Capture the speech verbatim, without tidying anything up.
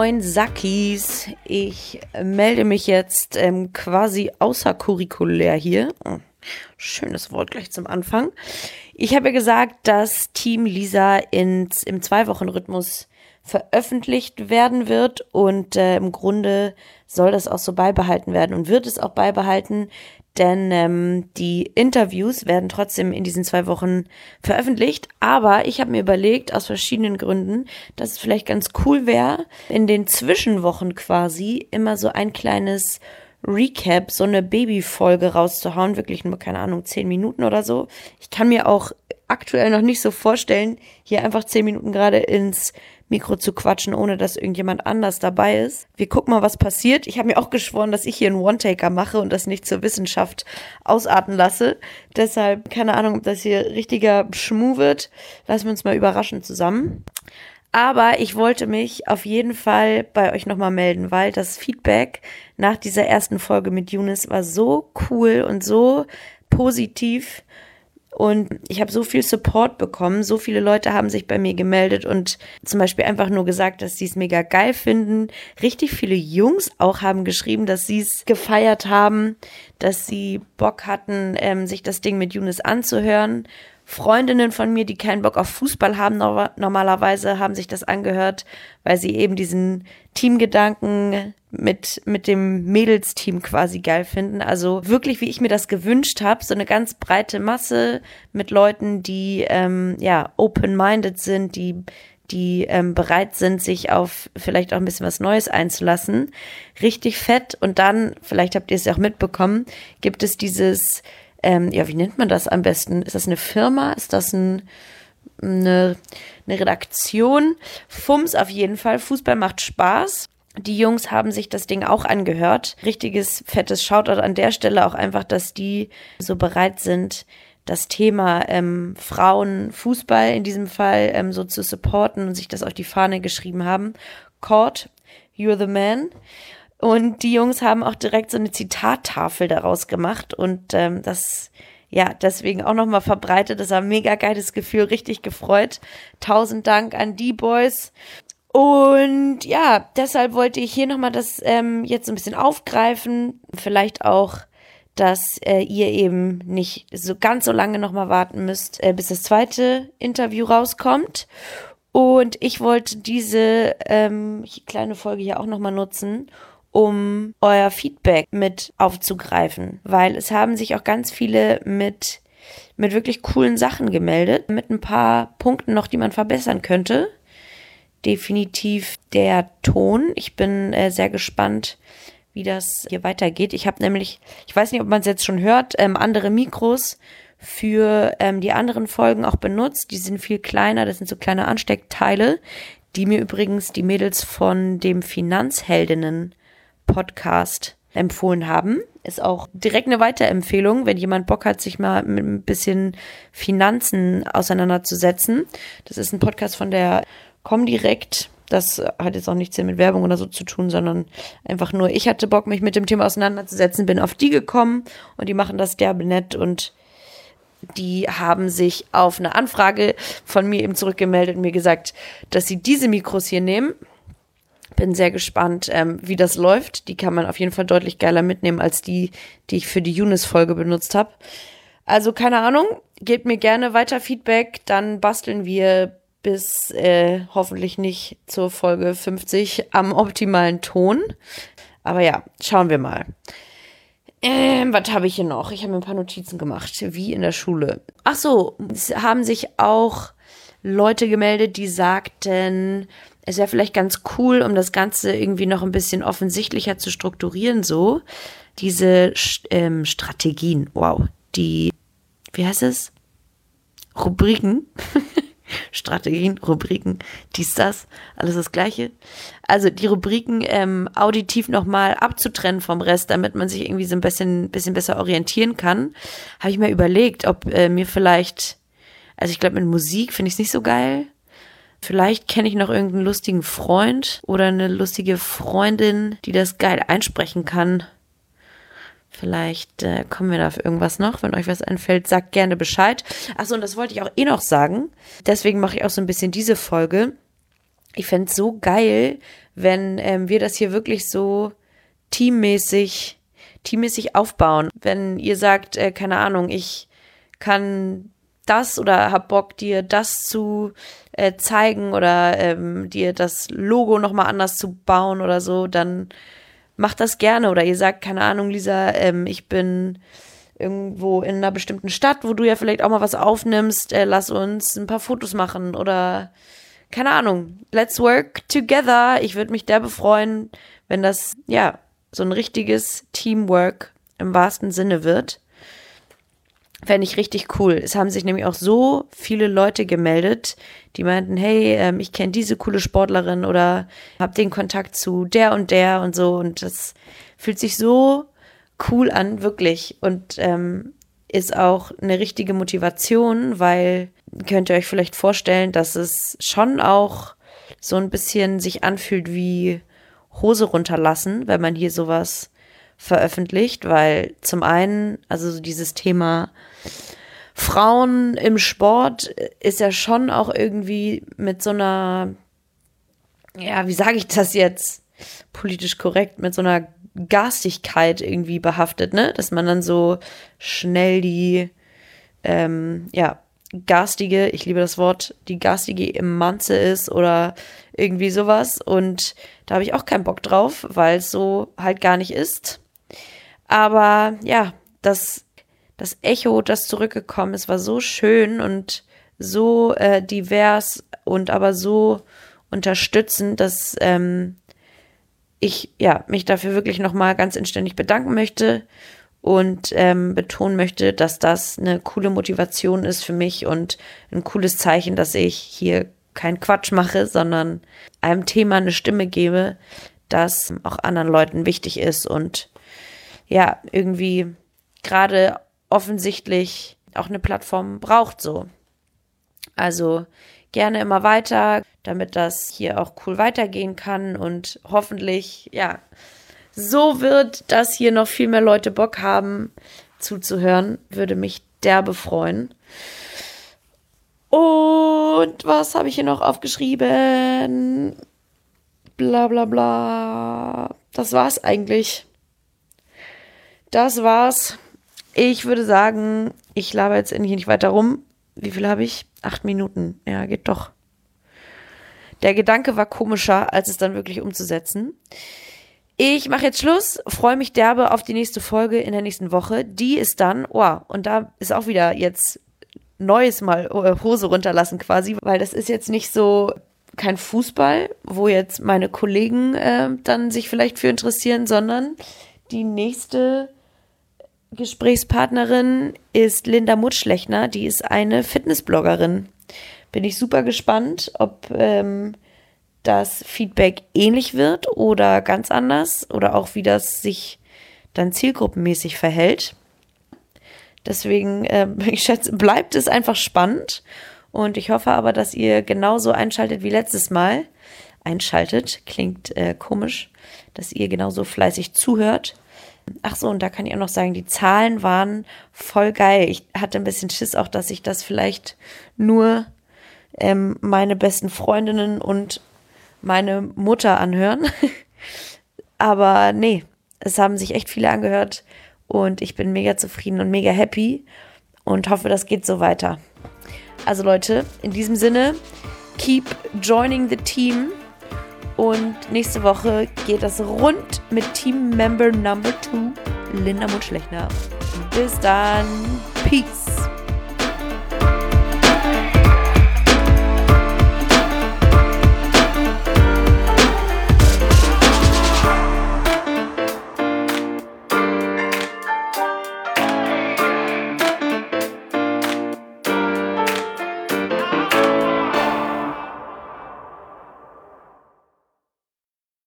Moin Sackis, ich melde mich jetzt ähm, quasi außerkurrikulär hier. Oh, schönes Wort gleich zum Anfang. Ich habe ja gesagt, dass Team Lisa ins, im Zwei-Wochen-Rhythmus veröffentlicht werden wird und äh, im Grunde soll das auch so beibehalten werden und wird es auch beibehalten, denn ähm, die Interviews werden trotzdem in diesen zwei Wochen veröffentlicht, aber ich habe mir überlegt, aus verschiedenen Gründen, dass es vielleicht ganz cool wäre, in den Zwischenwochen quasi immer so ein kleines Recap, so eine Babyfolge rauszuhauen, wirklich nur, keine Ahnung, zehn Minuten oder so. Ich kann mir auch aktuell noch nicht so vorstellen, hier einfach zehn Minuten gerade ins Mikro zu quatschen, ohne dass irgendjemand anders dabei ist. Wir gucken mal, was passiert. Ich habe mir auch geschworen, dass ich hier einen One-Taker mache und das nicht zur Wissenschaft ausarten lasse. Deshalb, keine Ahnung, ob das hier richtiger Schmuh wird. Lassen wir uns mal überraschen zusammen. Aber ich wollte mich auf jeden Fall bei euch nochmal melden, weil das Feedback nach dieser ersten Folge mit Younes war so cool und so positiv. Und ich habe so viel Support bekommen, so viele Leute haben sich bei mir gemeldet und zum Beispiel einfach nur gesagt, dass sie es mega geil finden. Richtig viele Jungs auch haben geschrieben, dass sie es gefeiert haben, dass sie Bock hatten, ähm, sich das Ding mit Younes anzuhören. Freundinnen von mir, die keinen Bock auf Fußball haben, no- normalerweise haben sich das angehört, weil sie eben diesen Teamgedanken mit mit dem Mädelsteam quasi geil finden. Also wirklich, wie ich mir das gewünscht habe, so eine ganz breite Masse mit Leuten, die ähm, ja open-minded sind, die die ähm, bereit sind, sich auf vielleicht auch ein bisschen was Neues einzulassen. Richtig fett. Und dann, vielleicht habt ihr es ja auch mitbekommen, gibt es dieses Ähm, ja, wie nennt man das am besten? Ist das eine Firma? Ist das ein, eine, eine Redaktion? Fums auf jeden Fall. Fußball macht Spaß. Die Jungs haben sich das Ding auch angehört. Richtiges, fettes Shoutout an der Stelle auch einfach, dass die so bereit sind, das Thema ähm, Frauenfußball in diesem Fall ähm, so zu supporten und sich das auf die Fahne geschrieben haben. Court, you're the man. Und die Jungs haben auch direkt so eine Zitattafel daraus gemacht und ähm, das, ja, deswegen auch nochmal verbreitet. Das war ein mega geiles Gefühl, richtig gefreut. Tausend Dank an die Boys. Und ja, deshalb wollte ich hier nochmal das ähm, jetzt ein bisschen aufgreifen. Vielleicht auch, dass äh, ihr eben nicht so ganz so lange nochmal warten müsst, äh, bis das zweite Interview rauskommt. Und ich wollte diese ähm, kleine Folge hier auch nochmal nutzen, um euer Feedback mit aufzugreifen, weil es haben sich auch ganz viele mit mit wirklich coolen Sachen gemeldet, mit ein paar Punkten noch, die man verbessern könnte. Definitiv der Ton. Ich bin äh, sehr gespannt, wie das hier weitergeht. Ich habe nämlich, ich weiß nicht, ob man es jetzt schon hört, ähm, andere Mikros für ähm, die anderen Folgen auch benutzt. Die sind viel kleiner, das sind so kleine Ansteckteile, die mir übrigens die Mädels von dem Finanzheldinnen Podcast empfohlen haben. Ist auch direkt eine Weiterempfehlung, wenn jemand Bock hat, sich mal mit ein bisschen Finanzen auseinanderzusetzen. Das ist ein Podcast von der Comdirect. Das hat jetzt auch nichts hier mit Werbung oder so zu tun, sondern einfach nur, ich hatte Bock, mich mit dem Thema auseinanderzusetzen, bin auf die gekommen und die machen das derbe nett und die haben sich auf eine Anfrage von mir eben zurückgemeldet und mir gesagt, dass sie diese Mikros hier nehmen. Bin sehr gespannt, ähm, wie das läuft. Die kann man auf jeden Fall deutlich geiler mitnehmen als die, die ich für die Younes-Folge benutzt habe. Also keine Ahnung, gebt mir gerne weiter Feedback, dann basteln wir bis äh, hoffentlich nicht zur Folge fünfzig am optimalen Ton. Aber ja, schauen wir mal. Ähm, was habe ich hier noch? Ich habe mir ein paar Notizen gemacht, wie in der Schule. Ach so, es haben sich auch Leute gemeldet, die sagten, es wäre vielleicht ganz cool, um das Ganze irgendwie noch ein bisschen offensichtlicher zu strukturieren, so diese ähm, Strategien, wow, die, wie heißt es? Rubriken, Strategien, Rubriken, dies, das, alles das Gleiche. Also die Rubriken ähm, auditiv nochmal abzutrennen vom Rest, damit man sich irgendwie so ein bisschen, bisschen besser orientieren kann, habe ich mir überlegt, ob äh, mir vielleicht, also ich glaube mit Musik finde ich es nicht so geil. Vielleicht kenne ich noch irgendeinen lustigen Freund oder eine lustige Freundin, die das geil einsprechen kann. Vielleicht äh, kommen wir da auf irgendwas noch. Wenn euch was einfällt, sagt gerne Bescheid. Achso, und das wollte ich auch eh noch sagen. Deswegen mache ich auch so ein bisschen diese Folge. ich fände es so geil, wenn ähm, wir das hier wirklich so teammäßig, teammäßig aufbauen. Wenn ihr sagt, äh, keine Ahnung, ich kann das oder hab Bock, dir das zu äh, zeigen oder ähm, dir das Logo nochmal anders zu bauen oder so, dann macht das gerne. Oder ihr sagt, keine Ahnung, Lisa, ähm, ich bin irgendwo in einer bestimmten Stadt, wo du ja vielleicht auch mal was aufnimmst, äh, lass uns ein paar Fotos machen oder keine Ahnung, let's work together. Ich würde mich derbe freuen, wenn das, ja, so ein richtiges Teamwork im wahrsten Sinne wird. Fände ich richtig cool. Es haben sich nämlich auch so viele Leute gemeldet, die meinten, hey, ähm, ich kenne diese coole Sportlerin oder habe den Kontakt zu der und der und so. Und das fühlt sich so cool an, wirklich. Und ähm, ist auch eine richtige Motivation, weil könnt ihr euch vielleicht vorstellen, dass es schon auch so ein bisschen sich anfühlt wie Hose runterlassen, wenn man hier sowas veröffentlicht, weil zum einen, also so dieses Thema Frauen im Sport ist ja schon auch irgendwie mit so einer, ja, wie sage ich das jetzt politisch korrekt, mit so einer Garstigkeit irgendwie behaftet, ne? Dass man dann so schnell die, ähm, ja, garstige, ich liebe das Wort, die garstige Emanze ist oder irgendwie sowas. Und da habe ich auch keinen Bock drauf, weil es so halt gar nicht ist. Aber ja, das, das Echo, das zurückgekommen ist, war so schön und so äh, divers und aber so unterstützend, dass ähm, ich ja mich dafür wirklich nochmal ganz inständig bedanken möchte und ähm, betonen möchte, dass das eine coole Motivation ist für mich und ein cooles Zeichen, dass ich hier keinen Quatsch mache, sondern einem Thema eine Stimme gebe, das auch anderen Leuten wichtig ist und ja, irgendwie gerade offensichtlich auch eine Plattform braucht so. Also gerne immer weiter, damit das hier auch cool weitergehen kann und hoffentlich, ja, so wird, dass hier noch viel mehr Leute Bock haben zuzuhören. Würde mich derbe freuen. Und was habe ich hier noch aufgeschrieben? Bla bla bla. Das war's eigentlich. Das war's. Ich würde sagen, ich laber jetzt hier nicht weiter rum. Wie viel habe ich? Acht Minuten. Ja, geht doch. Der Gedanke war komischer, als es dann wirklich umzusetzen. Ich mache jetzt Schluss, freue mich derbe auf die nächste Folge in der nächsten Woche. Die ist dann, oh, und da ist auch wieder jetzt Neues mal Hose runterlassen quasi, weil das ist jetzt nicht so kein Fußball, wo jetzt meine Kollegen äh, dann sich vielleicht für interessieren, sondern die nächste Gesprächspartnerin ist Linda Mutschlechner, die ist eine Fitnessbloggerin. Bin ich super gespannt, ob ähm, das Feedback ähnlich wird oder ganz anders oder auch wie das sich dann zielgruppenmäßig verhält. Deswegen, äh, ich schätze, bleibt es einfach spannend und ich hoffe aber, dass ihr genauso einschaltet wie letztes Mal. Einschaltet, klingt äh, komisch, dass ihr genauso fleißig zuhört. Ach so, und da kann ich auch noch sagen, die Zahlen waren voll geil. Ich hatte ein bisschen Schiss auch, dass ich das vielleicht nur ähm, meine besten Freundinnen und meine Mutter anhören. Aber nee, es haben sich echt viele angehört und ich bin mega zufrieden und mega happy und hoffe, das geht so weiter. Also Leute, in diesem Sinne, keep joining the team. Und nächste Woche geht das rund mit Team Member Number two, Linda Mutschlechner. Bis dann. Peace.